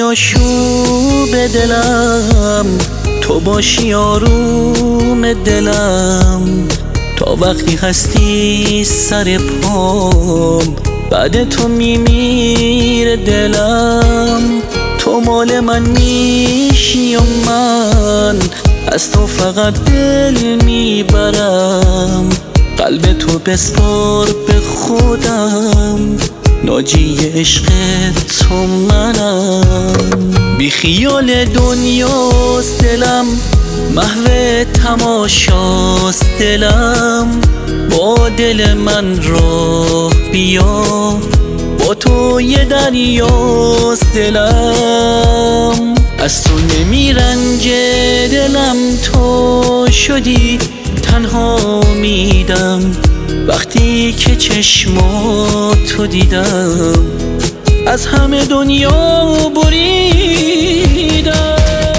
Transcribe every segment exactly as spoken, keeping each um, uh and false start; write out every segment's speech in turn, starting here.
آشوب دلم، تو باشی آروم دلم. تا وقتی هستی سر پام، بعد تو میمیره دلم. تو مال من میشی و من از تو فقط دل میبرم. قلب تو بسپار به خودم، ناجی عشق تو منم. بی خیال دنیاست دلم، محو تماشاست دلم. با دل من راه بیا، با تو یه دریاست دلم. از تو نمیرنجه دلم، تو شدی تنها میدم. وقتی که چشماتو دیدم، از همه دنیا بریدم.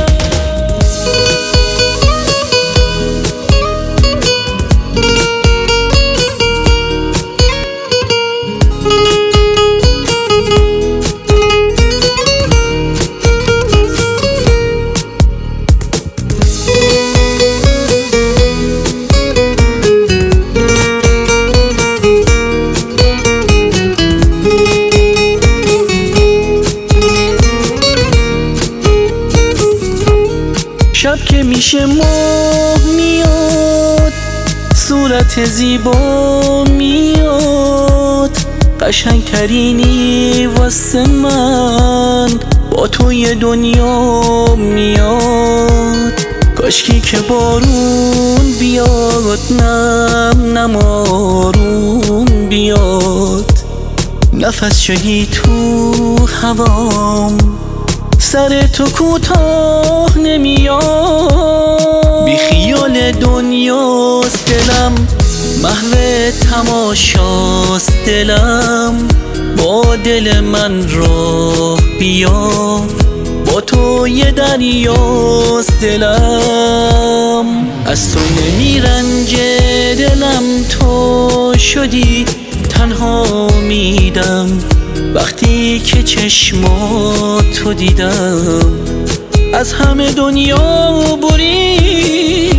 شب که میشه ماه میاد، صورت زیبا میاد. قشنگ ترینی واسه من، با تو یه دنیا میاد. کاشکی که بارون بیاد، نم نم آروم بیاد. نفس شهی تو هوام، سر تو کوتاه نمیاد. بی خیال دنیاست دلم، محو تماشاست دلم. با دل من راه بیا، با تو یه دریاست دلم. از تو نمیرنجه دلم، تو شدی تنها میدم. وقتی که چشماتو دیدم، از همه دنیا بریدم.